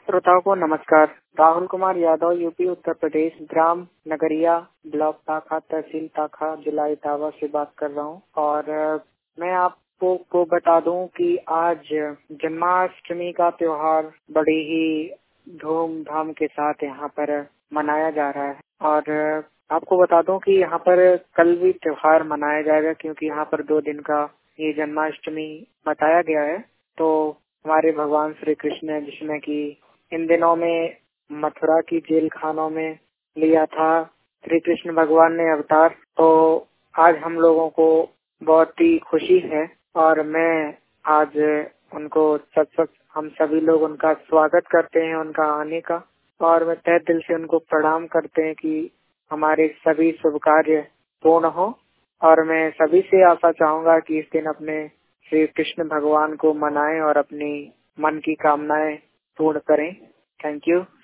श्रोताओं को नमस्कार। राहुल कुमार यादव, यूपी उत्तर प्रदेश, ग्राम नगरिया, ब्लॉक ताखा, तहसील ताखा, जिला इटावा से बात कर रहा हूँ। और मैं आपको बता दूं कि आज जन्माष्टमी का त्योहार बड़ी ही धूमधाम के साथ यहाँ पर मनाया जा रहा है। और आपको बता दूं कि यहाँ पर कल भी त्योहार मनाया जाएगा, क्योंकि यहाँ पर 2 दिन का ये जन्माष्टमी बताया गया है। तो हमारे भगवान श्री कृष्ण ने, जिसमें कि इन दिनों में मथुरा की जेल खानों में लिया था श्री कृष्ण भगवान ने अवतार, तो आज हम लोगों को बहुत ही खुशी है। और मैं आज उनको सच हम सभी लोग उनका स्वागत करते हैं, उनका आने का। और मैं तहे दिल से उनको प्रणाम करते हैं कि हमारे सभी शुभ कार्य पूर्ण हो। और मैं सभी से आशा चाहूंगा कि इस दिन अपने श्री कृष्ण भगवान को मनाएं और अपनी मन की कामनाएं पूर्ण करें। Thank you.